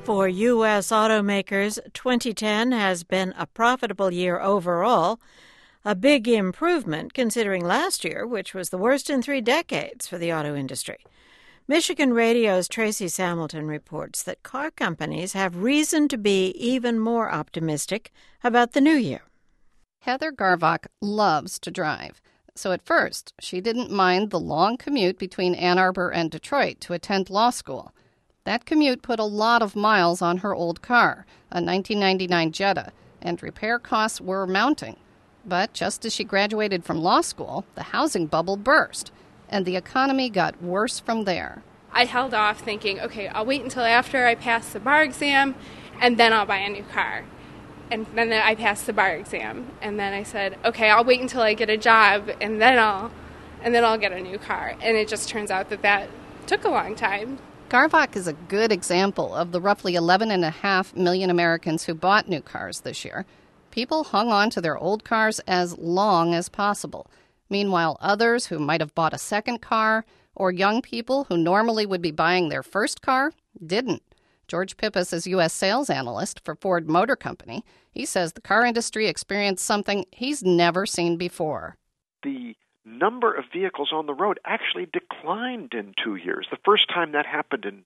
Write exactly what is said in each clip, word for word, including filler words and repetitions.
For U S automakers, twenty ten has been a profitable year overall, a big improvement considering last year, which was the worst in three decades for the auto industry. Michigan Radio's Tracy Samilton reports that car companies have reason to be even more optimistic about the new year. Heather Garvach loves to drive. So at first, she didn't mind the long commute between Ann Arbor and Detroit to attend law school. That commute put a lot of miles on her old car, a nineteen ninety-nine Jetta, and repair costs were mounting. But just as she graduated from law school, the housing bubble burst, and the economy got worse from there. I held off thinking, okay, I'll wait until after I pass the bar exam, and then I'll buy a new car. And then I passed the bar exam, and then I said, okay, I'll wait until I get a job, and then I'll, and then I'll get a new car. And it just turns out that that took a long time. Garvach is a good example of the roughly eleven point five million Americans who bought new cars this year. People hung on to their old cars as long as possible. Meanwhile, others who might have bought a second car, or young people who normally would be buying their first car, didn't. George Pippas is U S sales analyst for Ford Motor Company. He says the car industry experienced something he's never seen before. The number of vehicles on the road actually declined in two years. The first time that happened in,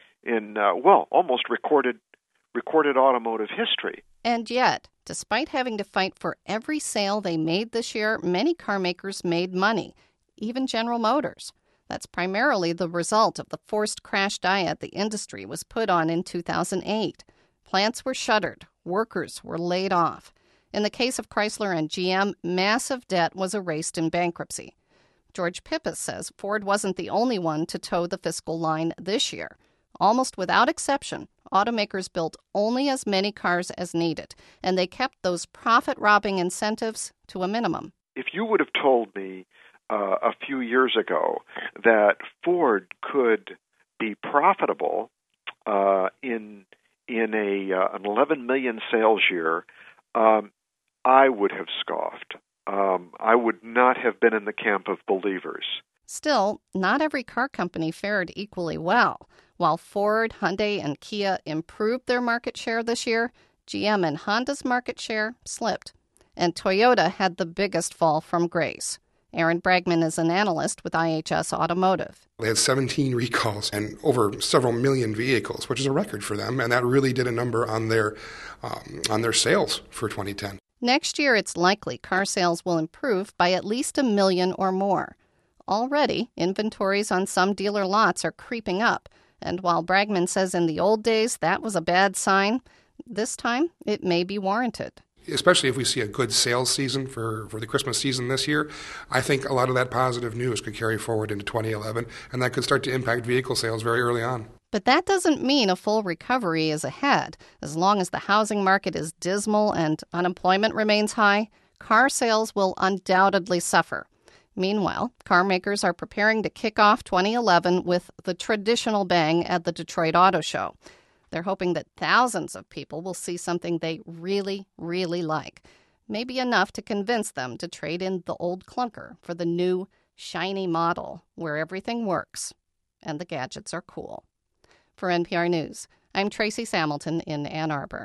in uh, well, almost recorded recorded automotive history. And yet, despite having to fight for every sale they made this year, many car makers made money, even General Motors. That's primarily the result of the forced crash diet the industry was put on in two thousand eight. Plants were shuttered. Workers were laid off. In the case of Chrysler and G M, massive debt was erased in bankruptcy. George Pippas says Ford wasn't the only one to toe the fiscal line this year. Almost without exception, automakers built only as many cars as needed, and they kept those profit-robbing incentives to a minimum. If you would have told me uh, a few years ago that Ford could be profitable uh, in in a uh, an eleven million sales year, um, I would have scoffed. Um, I would not have been in the camp of believers. Still, not every car company fared equally well. While Ford, Hyundai, and Kia improved their market share this year, G M and Honda's market share slipped. And Toyota had the biggest fall from grace. Aaron Bragman is an analyst with I H S Automotive. They had seventeen recalls and over several million vehicles, which is a record for them, and that really did a number on their um, on their sales for twenty ten. Next year, it's likely car sales will improve by at least a million or more. Already, inventories on some dealer lots are creeping up, and while Bragman says in the old days that was a bad sign, this time it may be warranted. Especially if we see a good sales season for, for the Christmas season this year, I think a lot of that positive news could carry forward into twenty eleven, and that could start to impact vehicle sales very early on. But that doesn't mean a full recovery is ahead. As long as the housing market is dismal and unemployment remains high, car sales will undoubtedly suffer. Meanwhile, car makers are preparing to kick off twenty eleven with the traditional bang at the Detroit Auto Show. They're hoping that thousands of people will see something they really, really like. Maybe enough to convince them to trade in the old clunker for the new, shiny model where everything works and the gadgets are cool. For N P R News, I'm Tracy Samilton in Ann Arbor.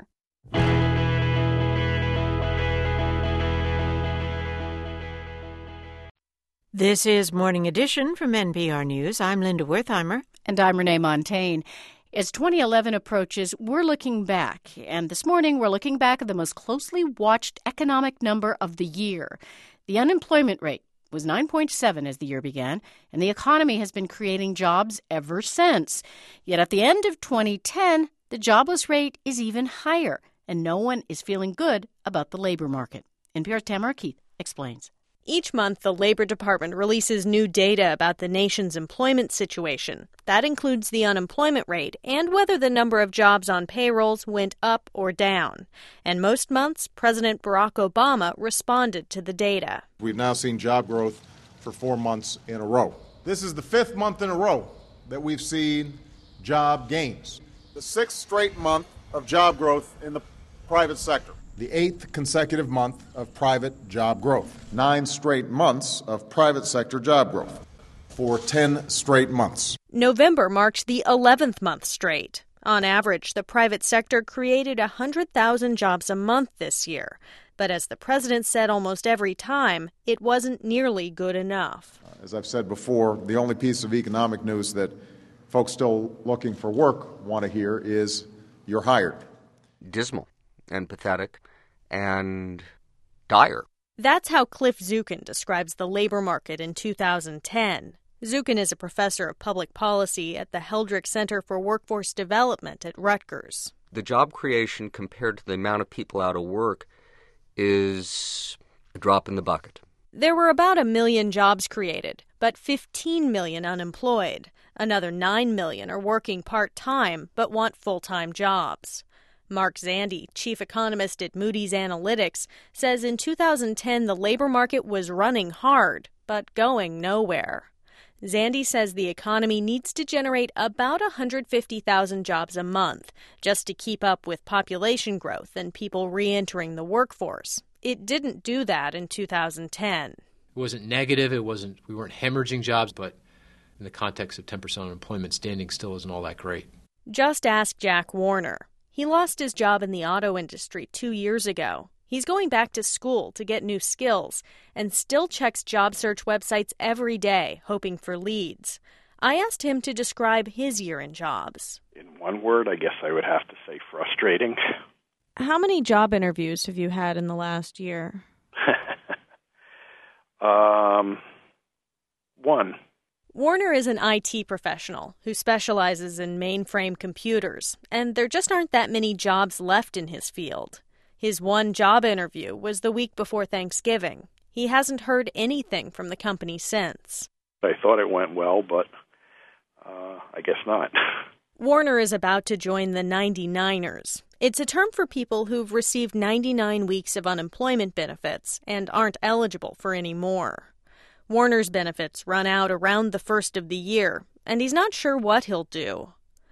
This is Morning Edition from N P R News. I'm Linda Wertheimer. And I'm Renee Montagne. As twenty eleven approaches, we're looking back. And this morning, we're looking back at the most closely watched economic number of the year. The unemployment rate was nine point seven as the year began, and the economy has been creating jobs ever since. Yet at the end of twenty ten, the jobless rate is even higher, and no one is feeling good about the labor market. N P R's Tamara Keith explains. Each month, the Labor Department releases new data about the nation's employment situation. That includes the unemployment rate and whether the number of jobs on payrolls went up or down. And most months, President Barack Obama responded to the data. We've now seen job growth for four months in a row. This is the fifth month in a row that we've seen job gains. The sixth straight month of job growth in the private sector. The eighth consecutive month of private job growth. Nine straight months of private sector job growth. For ten straight months. November marked the eleventh month straight. On average, the private sector created one hundred thousand jobs a month this year. But as the president said almost every time, it wasn't nearly good enough. As I've said before, the only piece of economic news that folks still looking for work want to hear is you're hired. Dismal and pathetic and dire. That's how Cliff Zukin describes the labor market in two thousand ten. Zukin is a professor of public policy at the Heldrick Center for Workforce Development at Rutgers. The job creation compared to the amount of people out of work is a drop in the bucket. There were about a million jobs created, but fifteen million unemployed. Another nine million are working part-time but want full-time jobs. Mark Zandi, chief economist at Moody's Analytics, says in two thousand ten the labor market was running hard, but going nowhere. Zandi says the economy needs to generate about one hundred fifty thousand jobs a month just to keep up with population growth and people re-entering the workforce. It didn't do that in two thousand ten. It wasn't negative. It wasn't. We weren't hemorrhaging jobs, but in the context of ten percent unemployment, standing still isn't all that great. Just ask Jack Warner. He lost his job in the auto industry two years ago. He's going back to school to get new skills and still checks job search websites every day, hoping for leads. I asked him to describe his year in jobs. In one word, I guess I would have to say frustrating. How many job interviews have you had in the last year? um, one. Warner is an I T professional who specializes in mainframe computers, and there just aren't that many jobs left in his field. His one job interview was the week before Thanksgiving. He hasn't heard anything from the company since. I thought it went well, but uh, I guess not. Warner is about to join the ninety-niners. It's a term for people who've received ninety-nine weeks of unemployment benefits and aren't eligible for any more. Warner's benefits run out around the first of the year, and he's not sure what he'll do.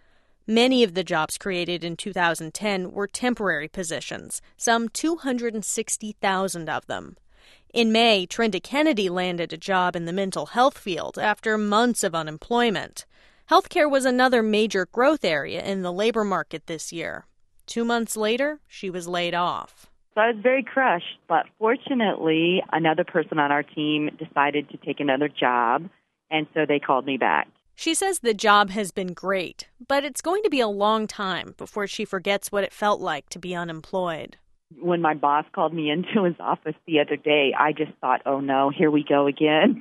Many of the jobs created in two thousand ten were temporary positions, some two hundred sixty thousand of them. In May, Trenda Kennedy landed a job in the mental health field after months of unemployment. Healthcare was another major growth area in the labor market this year. Two months later, she was laid off. So I was very crushed, but fortunately, another person on our team decided to take another job, and so they called me back. She says the job has been great, but it's going to be a long time before she forgets what it felt like to be unemployed. When my boss called me into his office the other day, I just thought, oh no, here we go again.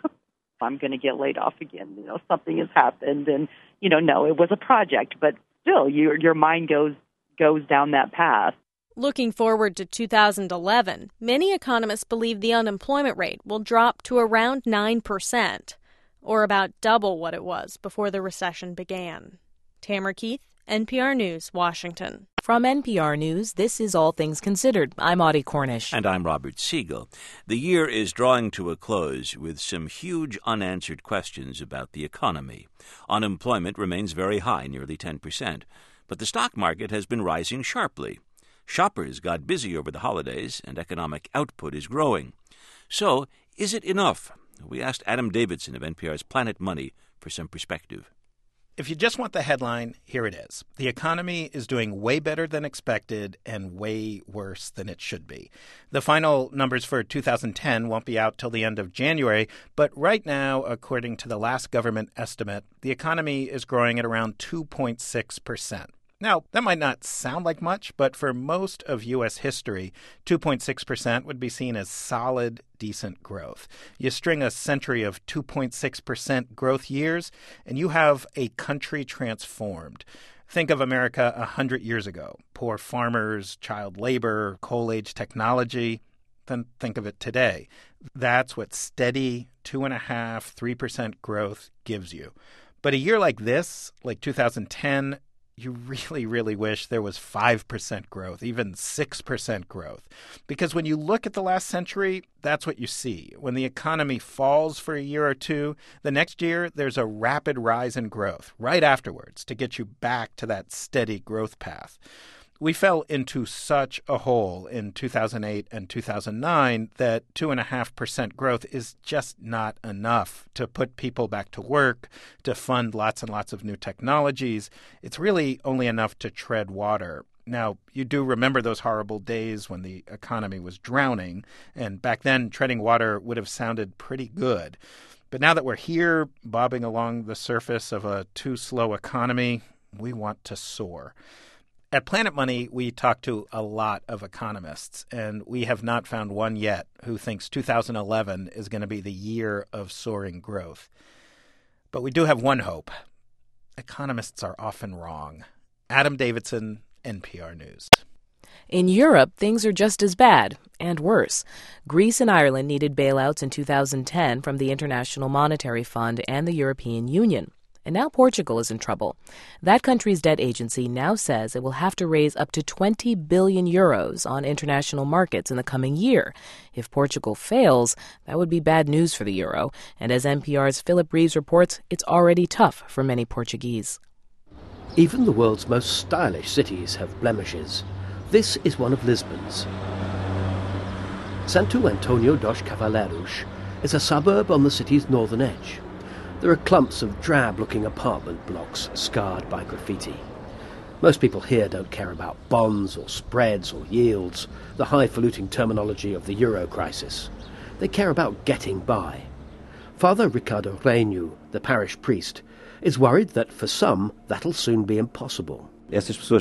I'm going to get laid off again. You know, something has happened. And, you know, no, it was a project, but still, your your mind goes goes down that path. Looking forward to two thousand eleven, many economists believe the unemployment rate will drop to around nine percent, or about double what it was before the recession began. Tamara Keith, N P R News, Washington. From N P R News, this is All Things Considered. I'm Audie Cornish. And I'm Robert Siegel. The year is drawing to a close with some huge unanswered questions about the economy. Unemployment remains very high, nearly ten percent. But the stock market has been rising sharply. Shoppers got busy over the holidays, and economic output is growing. So, is it enough? We asked Adam Davidson of N P R's Planet Money for some perspective. If you just want the headline, here it is. The economy is doing way better than expected and way worse than it should be. The final numbers for two thousand ten won't be out till the end of January, but right now, according to the last government estimate, the economy is growing at around two point six percent. Now, that might not sound like much, but for most of U S history, two point six percent would be seen as solid, decent growth. You string a century of two point six percent growth years, and you have a country transformed. Think of America one hundred years ago. Poor farmers, child labor, coal-age technology. Then think of it today. That's what steady two point five, three percent growth gives you. But a year like this, like two thousand ten, you really, really wish there was five percent growth, even six percent growth. Because when you look at the last century, that's what you see. When the economy falls for a year or two, the next year there's a rapid rise in growth right afterwards to get you back to that steady growth path. We fell into such a hole in two thousand eight and two thousand nine that two point five percent growth is just not enough to put people back to work, to fund lots and lots of new technologies. It's really only enough to tread water. Now, you do remember those horrible days when the economy was drowning, and back then treading water would have sounded pretty good. But now that we're here, bobbing along the surface of a too-slow economy, we want to soar. At Planet Money, we talk to a lot of economists, and we have not found one yet who thinks two thousand eleven is going to be the year of soaring growth. But we do have one hope. Economists are often wrong. Adam Davidson, N P R News. In Europe, things are just as bad, and worse. Greece and Ireland needed bailouts in two thousand ten from the International Monetary Fund and the European Union. And now Portugal is in trouble. That country's debt agency now says it will have to raise up to twenty billion euros on international markets in the coming year. If Portugal fails, that would be bad news for the euro. And as N P R's Philip Reeves reports, it's already tough for many Portuguese. Even the world's most stylish cities have blemishes. This is one of Lisbon's. Santo Antonio dos Cavaleiros is a suburb on the city's northern edge. There are clumps of drab-looking apartment blocks scarred by graffiti. Most people here don't care about bonds or spreads or yields, the highfalutin terminology of the euro crisis. They care about getting by. Father Ricardo Reinu, the parish priest, is worried that for some that'll soon be impossible. We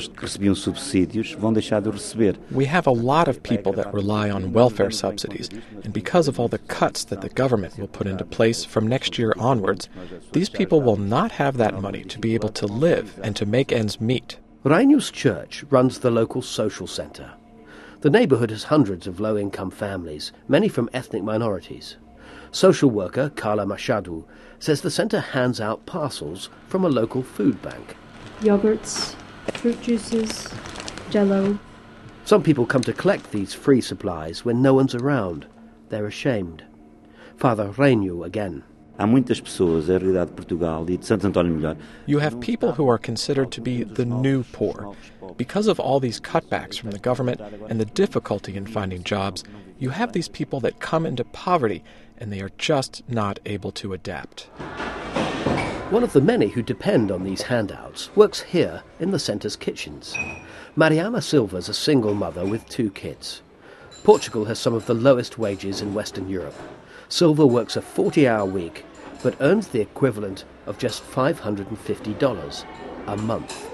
have a lot of people that rely on welfare subsidies, and because of all the cuts that the government will put into place from next year onwards, these people will not have that money to be able to live and to make ends meet. Reinu's church runs the local social centre. The neighbourhood has hundreds of low-income families, many from ethnic minorities. Social worker Carla Machado says the centre hands out parcels from a local food bank. Yogurts, fruit juices, Jell-O. Some people come to collect these free supplies when no one's around. They're ashamed. Father Reinu again. You have people who are considered to be the new poor. Because of all these cutbacks from the government and the difficulty in finding jobs, you have these people that come into poverty and they are just not able to adapt. One of the many who depend on these handouts works here in the centre's kitchens. Mariama Silva's a single mother with two kids. Portugal has some of the lowest wages in Western Europe. Silva works a forty-hour week, but earns the equivalent of just five hundred fifty dollars a month.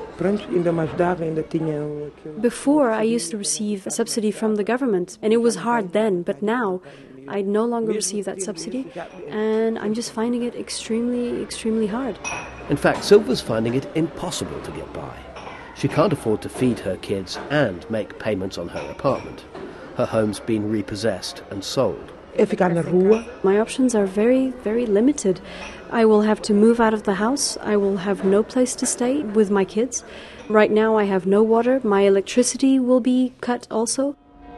Before, I used to receive a subsidy from the government, and it was hard then, but now I no longer receive that subsidy, and I'm just finding it extremely, extremely hard. In fact, Silva's finding it impossible to get by. She can't afford to feed her kids and make payments on her apartment. Her home's been repossessed and sold. My options are very, very limited. I will have to move out of the house. I will have no place to stay with my kids. Right now I have no water. My electricity will be cut also.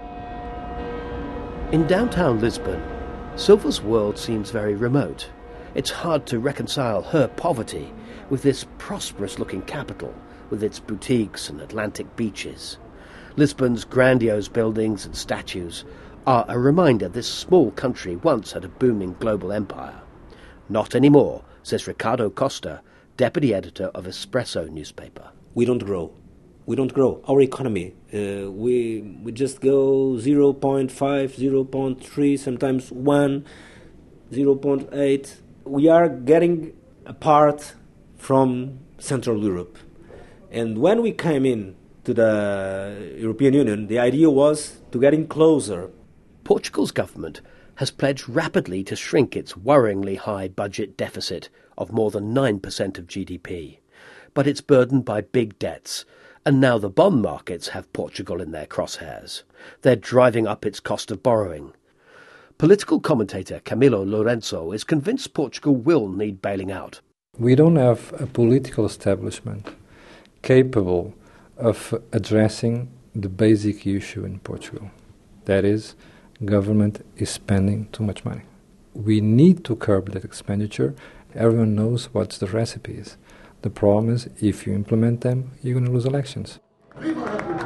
In downtown Lisbon, Silva's world seems very remote. It's hard to reconcile her poverty with this prosperous-looking capital, with its boutiques and Atlantic beaches. Lisbon's grandiose buildings and statues are a reminder this small country once had a booming global empire. Not anymore, says Ricardo Costa, deputy editor of Espresso newspaper. We don't grow. We don't grow. Our economy, uh, we we just go zero point five, zero point three, sometimes one, zero point eight. We are getting apart from Central Europe. And when we came in to the European Union, the idea was to get in closer. Portugal's government has pledged rapidly to shrink its worryingly high budget deficit of more than nine percent of G D P. But it's burdened by big debts, and now the bond markets have Portugal in their crosshairs. They're driving up its cost of borrowing. Political commentator Camilo Lourenço is convinced Portugal will need bailing out. We don't have a political establishment capable of addressing the basic issue in Portugal. That is, government is spending too much money. We need to curb that expenditure. Everyone knows what the recipe is. The problem is, if you implement them, you're going to lose elections.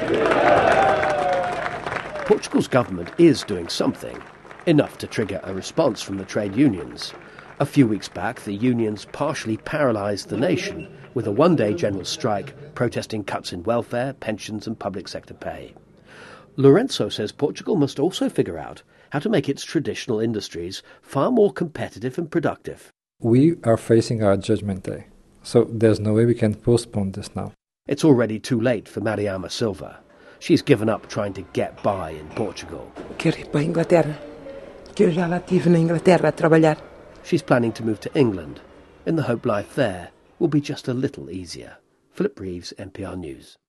Portugal's government is doing something, enough to trigger a response from the trade unions. A few weeks back, the unions partially paralysed the nation with a one-day general strike protesting cuts in welfare, pensions and public sector pay. Lourenço says Portugal must also figure out how to make its traditional industries far more competitive and productive. We are facing our judgment day, so there's no way we can postpone this now. It's already too late for Mariama Silva. She's given up trying to get by in Portugal. Quero ir para a Inglaterra, que eu já lá estive na Inglaterra a trabalhar. She's planning to move to England, in the hope life there will be just a little easier. Philip Reeves, N P R News.